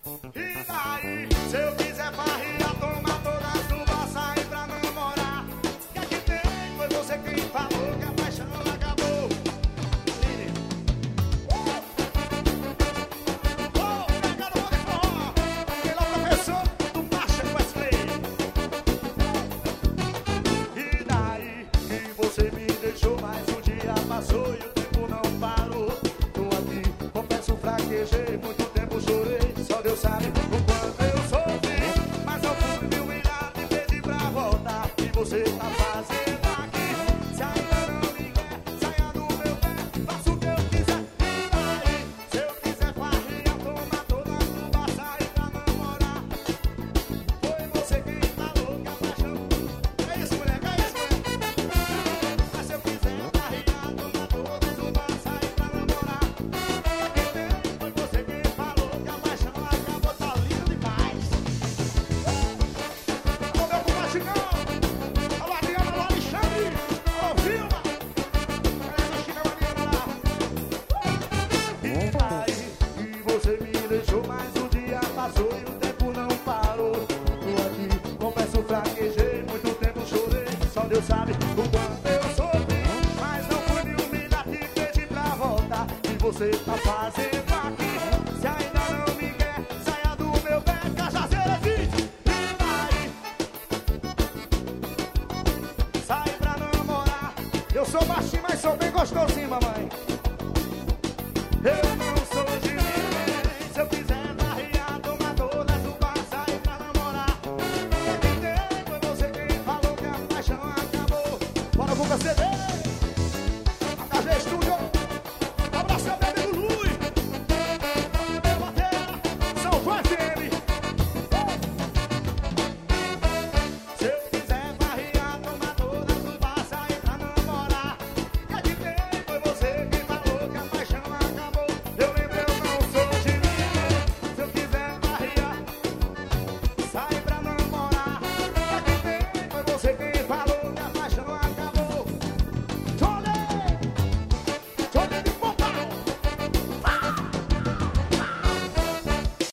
E daí, se eu quiser farrear, tomar todas duas, sair pra namorar. Que aqui tem, foi você quem falou que a paixão acabou. Pegando o de forró, aquele é o professor do Marcha Wesley. E daí, que você me deixou, mais um dia passou e o tempo não parou. Tô aqui, confesso, fraquejei, muito tempo chorei, só Deus sabe o quanto eu sofri. Mas eu fui me humilhar e pedi pra voltar. E você tá fazendo aqui? Se ainda não me quer, saia do meu pé, faço o que eu quiser. E daí, se eu quiser farrear, tomar todas duas, sair pra namorar. Foi você quem falou que a paixão. É isso, moleque, é isso, moleque. Mas se eu quiser farrear, tomar todas duas, sair pra namorar. Que aqui tem, foi você quem falou que a paixão acabou, tá lindo demais. Alô, meu compadinho, alô, Adriana, alô, Alexandre, alô, Vilma. Essa chinelaninha lá. E daí, e você me deixou, mais um dia passou e o tempo não parou. Tô aqui, confesso, fraquejei, muito tempo chorei, só Deus sabe o quanto eu sofri. Mas não fui me humilhar, te pedi pra voltar. E você tá fazendo aqui? Se ainda não me quer, saia do meu pé, cachaceira existe. E daí, sai pra namorar. Eu sou baixinho, mas sou bem gostosinho, mamãe.